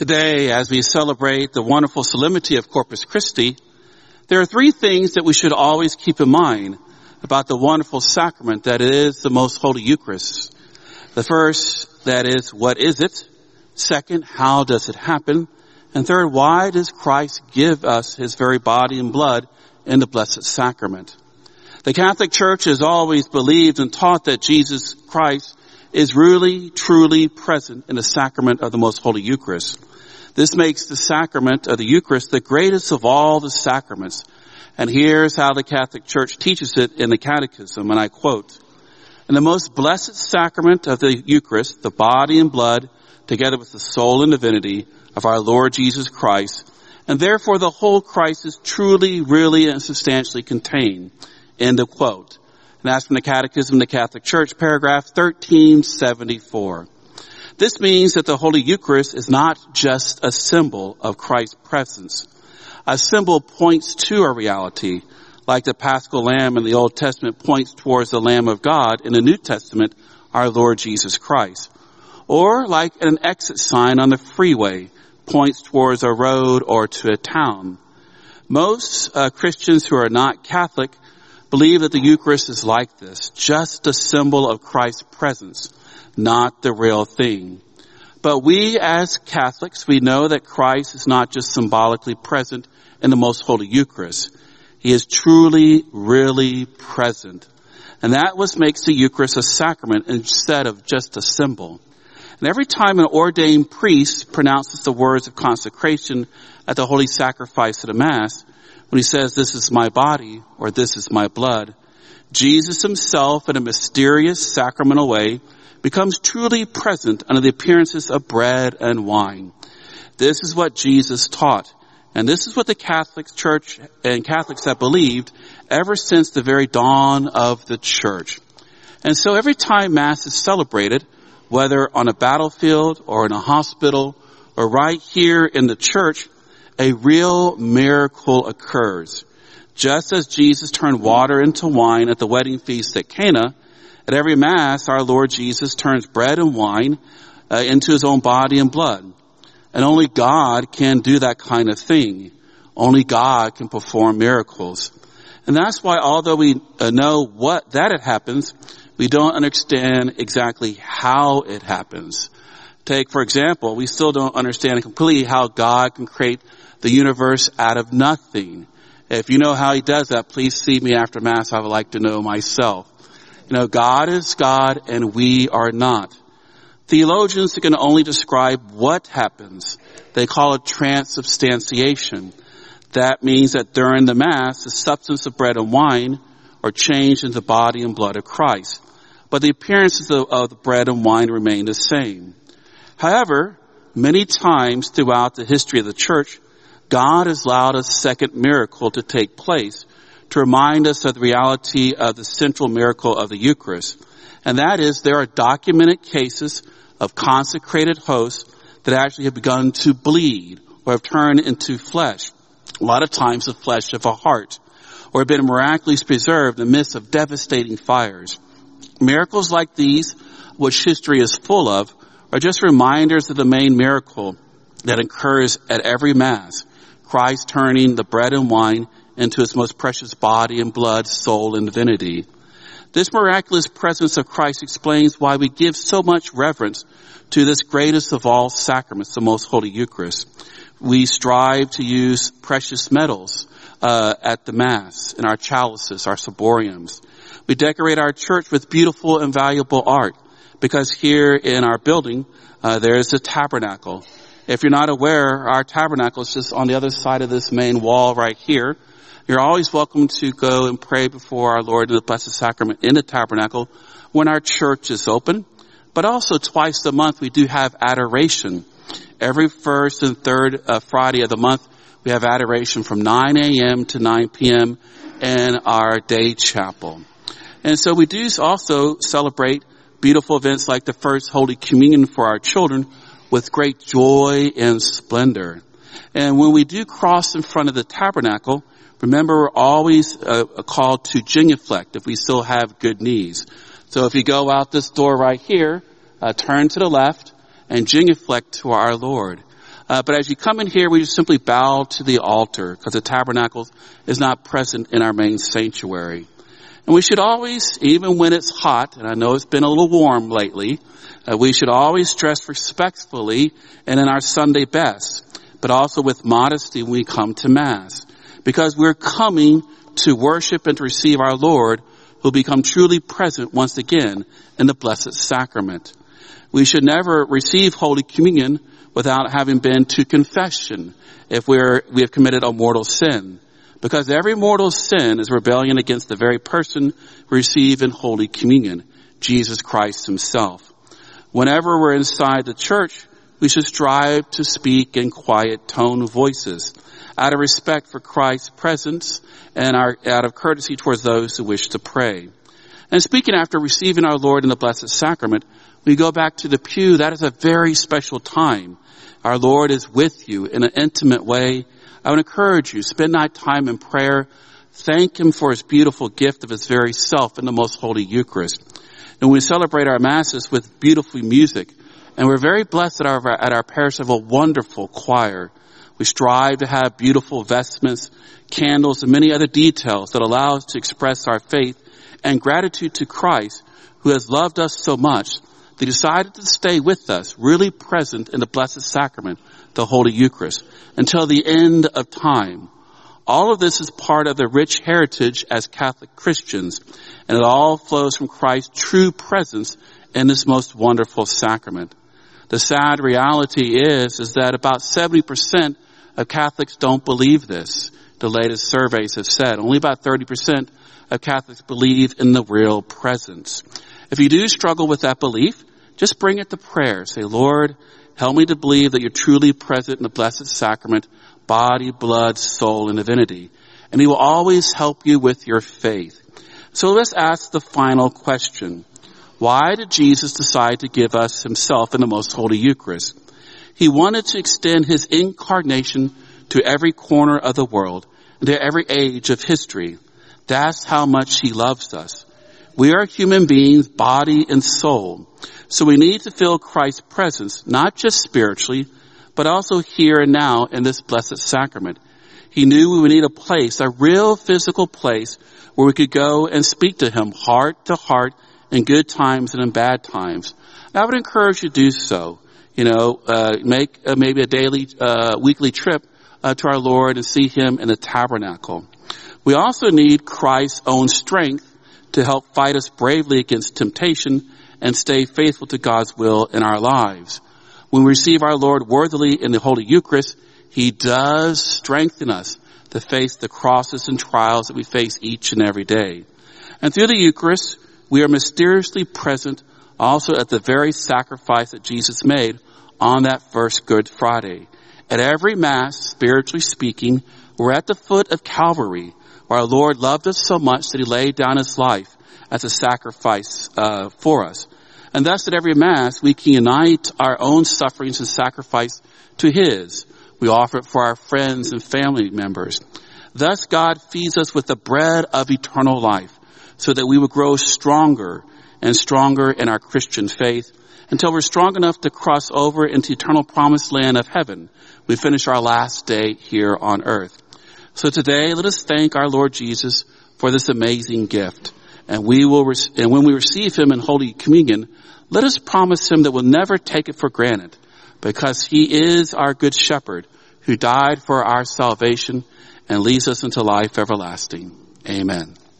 Today, as we celebrate the wonderful solemnity of Corpus Christi, there are three things that we should always keep in mind about the wonderful sacrament that is the Most Holy Eucharist. The first, that is, what is it? Second, how does it happen? And third, why does Christ give us his very body and blood in the Blessed Sacrament? The Catholic Church has always believed and taught that Jesus Christ is really, truly present in the sacrament of the Most Holy Eucharist. This makes the sacrament of the Eucharist the greatest of all the sacraments. And here's how the Catholic Church teaches it in the Catechism, and I quote, "In the most blessed sacrament of the Eucharist, the body and blood, together with the soul and divinity of our Lord Jesus Christ, and therefore the whole Christ is truly, really, and substantially contained." End of quote. And that's from the Catechism of the Catholic Church, paragraph 1374. This means that the Holy Eucharist is not just a symbol of Christ's presence. A symbol points to a reality, like the Paschal Lamb in the Old Testament points towards the Lamb of God in the New Testament, our Lord Jesus Christ. Or like an exit sign on the freeway points towards a road or to a town. Most Christians who are not Catholic believe that the Eucharist is like this, just a symbol of Christ's presence, not the real thing. But we as Catholics, we know that Christ is not just symbolically present in the Most Holy Eucharist. He is truly, really present. And that what makes the Eucharist a sacrament instead of just a symbol. And every time an ordained priest pronounces the words of consecration at the holy sacrifice of the Mass, when he says, "This is my body," or "This is my blood," Jesus himself, in a mysterious sacramental way, becomes truly present under the appearances of bread and wine. This is what Jesus taught. And this is what the Catholic Church and Catholics have believed ever since the very dawn of the Church. And so every time Mass is celebrated, whether on a battlefield or in a hospital or right here in the church, a real miracle occurs. Just as Jesus turned water into wine at the wedding feast at Cana, at every Mass, our Lord Jesus turns bread and wine into his own body and blood. And only God can do that kind of thing. Only God can perform miracles. And that's why, although we know that it happens, we don't understand exactly how it happens. Take, for example, we still don't understand completely how God can create the universe out of nothing. If you know how he does that, please see me after Mass. I would like to know myself. You know, God is God and we are not. Theologians can only describe what happens. They call it transubstantiation. That means that during the Mass, the substance of bread and wine are changed into the body and blood of Christ. But the appearances of the bread and wine remain the same. However, many times throughout the history of the Church, God has allowed a second miracle to take place to remind us of the reality of the central miracle of the Eucharist. And that is, there are documented cases of consecrated hosts that actually have begun to bleed or have turned into flesh. A lot of times the flesh of a heart, or have been miraculously preserved in the midst of devastating fires. Miracles like these, which history is full of, are just reminders of the main miracle that occurs at every Mass. Christ turning the bread and wine into his most precious body and blood, soul and divinity. This miraculous presence of Christ explains why we give so much reverence to this greatest of all sacraments, the Most Holy Eucharist. We strive to use precious metals at the Mass, in our chalices, our ciboriums. We decorate our church with beautiful and valuable art, because here in our building, there is a tabernacle. If you're not aware, our tabernacle is just on the other side of this main wall right here. You're always welcome to go and pray before our Lord in the Blessed Sacrament in the tabernacle when our church is open. But also twice a month we do have adoration. Every first and third Friday of the month we have adoration from 9 a.m. to 9 p.m. in our day chapel. And so we do also celebrate beautiful events like the First Holy Communion for our children with great joy and splendor. And when we do cross in front of the tabernacle, remember we're always called to genuflect if we still have good knees. So if you go out this door right here, turn to the left and genuflect to our Lord. But as you come in here, we just simply bow to the altar because the tabernacle is not present in our main sanctuary. And we should always, even when it's hot, and I know it's been a little warm lately, we should always dress respectfully and in our Sunday best, but also with modesty when we come to Mass, because we're coming to worship and to receive our Lord, who will become truly present once again in the Blessed Sacrament. We should never receive Holy Communion without having been to confession if we have committed a mortal sin, because every mortal sin is rebellion against the very person we receive in Holy Communion, Jesus Christ himself. Whenever we're inside the church, we should strive to speak in quiet tone voices out of respect for Christ's presence and out of courtesy towards those who wish to pray. And speaking after receiving our Lord in the Blessed Sacrament, we go back to the pew. That is a very special time. Our Lord is with you in an intimate way. I would encourage you, spend that time in prayer. Thank him for his beautiful gift of his very self in the most holy Eucharist. And we celebrate our Masses with beautiful music. And we're very blessed at our parish of a wonderful choir. We strive to have beautiful vestments, candles, and many other details that allow us to express our faith and gratitude to Christ, who has loved us so much that he decided to stay with us, really present in the Blessed Sacrament, the Holy Eucharist, until the end of time. All of this is part of the rich heritage as Catholic Christians, and it all flows from Christ's true presence in this most wonderful sacrament. The sad reality is that about 70% of Catholics don't believe this. The latest surveys have said only about 30% of Catholics believe in the real presence. If you do struggle with that belief, just bring it to prayer. Say, Lord, help me to believe that you're truly present in the Blessed Sacrament, body, blood, soul, and divinity. And he will always help you with your faith. So let's ask the final question. Why did Jesus decide to give us himself in the most holy Eucharist? He wanted to extend his incarnation to every corner of the world and to every age of history. That's how much he loves us. We are human beings, body and soul. So we need to feel Christ's presence, not just spiritually, but also here and now in this Blessed Sacrament. He knew we would need a place, a real physical place, where we could go and speak to him heart to heart in good times and in bad times. I would encourage you to do so. Make maybe a daily, weekly trip to our Lord and see him in the tabernacle. We also need Christ's own strength to help fight us bravely against temptation and stay faithful to God's will in our lives. When we receive our Lord worthily in the Holy Eucharist, he does strengthen us to face the crosses and trials that we face each and every day. And through the Eucharist, we are mysteriously present also at the very sacrifice that Jesus made on that first Good Friday. At every Mass, spiritually speaking, we're at the foot of Calvary, where our Lord loved us so much that he laid down his life as a sacrifice for us. And thus at every Mass, we can unite our own sufferings and sacrifice to his. We offer it for our friends and family members. Thus God feeds us with the bread of eternal life so that we will grow stronger and stronger in our Christian faith until we're strong enough to cross over into the eternal promised land of heaven. We finish our last day here on earth. So today, let us thank our Lord Jesus for this amazing gift. And when we receive him in Holy Communion, let us promise him that we'll never take it for granted, because he is our good shepherd who died for our salvation and leads us into life everlasting. Amen.